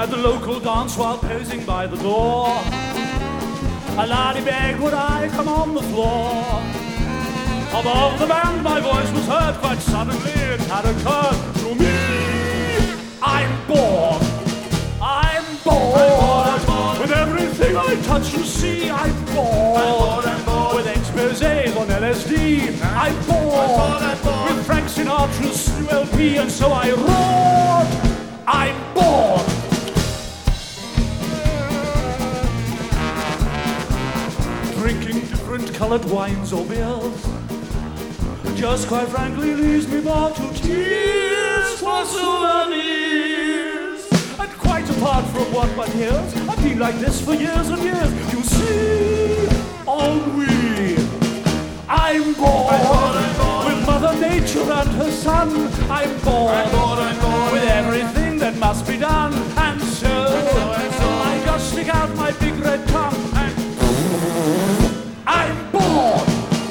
at the local dance while posing by the door. A laddie begged would I come on the floor. Above the band my voice was heard quite suddenly. It had occurred to me. I'm bored. I'm bored. With everything I touch and see, I'm bored. With exposés on LSD, I'm bored. With Frank Sinatra's new LP, and so I roared. I'm bored. Drinking different colored wines or beers just quite frankly leaves me more to tears for souvenirs. And quite apart from what one hears, I've been like this for years and years. You see, ennui. I'm bored. With Mother Nature and her son, I'm bored. With everything that must be done, and so I just stick out my big red tongue and I'm bored.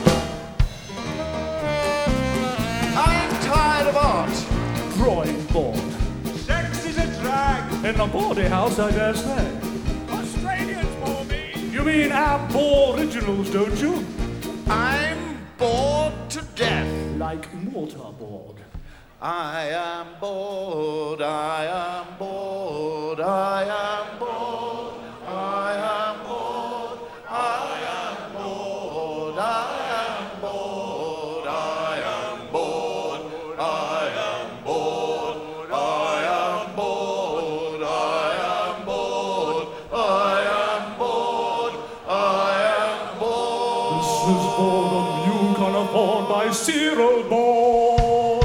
Drawing board. Sex is a drag. In a bawdy house, I dare say. Australians bore me. You mean aboriginals, don't you? I'm bored to death. Like mortarboard. I am bored, I am bored, I am bored, I am bored, I am bored, I am bored, I am bored, I am bored, I am bored, I am bored, I am bored, I am bored. This is boredom you can afford by Cyril Board.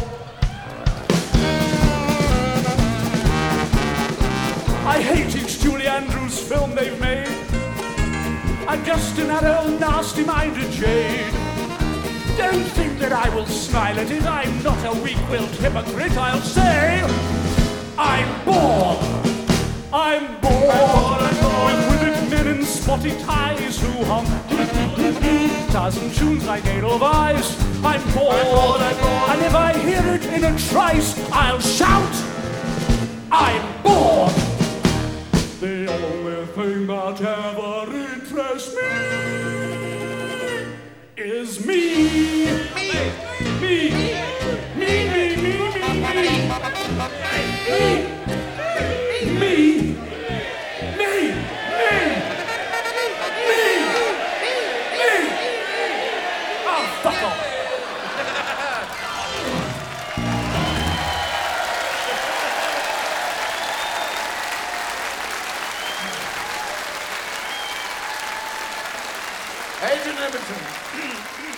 I hate each Julie Andrews film they've made. I'm just an adult, nasty-minded jade. Don't think that I will smile at it. I'm not a weak-willed hypocrite. I'll say I'm bored. I'm bored. With withered men in spotty ties who hum dozen tunes like Edelweiss. I'm bored. And if I hear it in a trice, I'll shout I'm bored. The only thing that ever interests me is me. Me. Me. Me. Me. Me. Me. Me. Fuck off. Adrian Edmonton.